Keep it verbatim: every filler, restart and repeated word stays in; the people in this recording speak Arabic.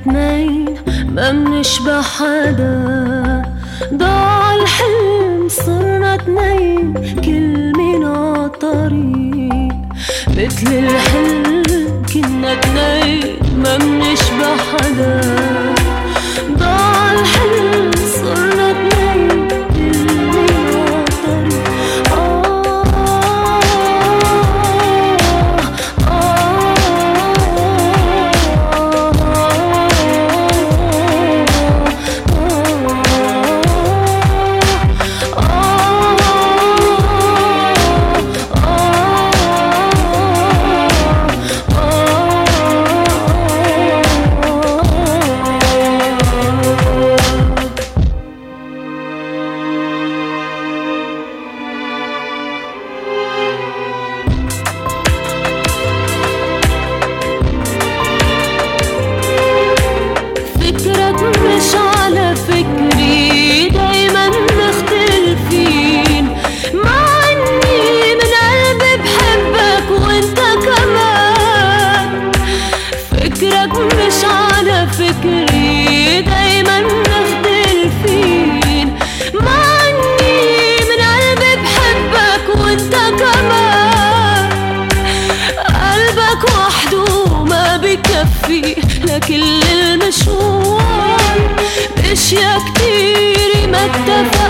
اتنين ما بنشبه حدا، ضاع الحلم صرنا اتنين كل منا طريق. مثل الحلم كنا اتنين ما بنشبه حدا، ضاع الحلم صرنا اتنين كل منا طريق. مش على فكري دايما مختلفين، مع اني من قلبي بحبك وانت كمان. فكرك مش على فكري دايما مختلفين، مع اني من قلبي بحبك وانت كمان. قلبك وحده ما بكفي لكل المشوار، اشياء كتير ما اتفق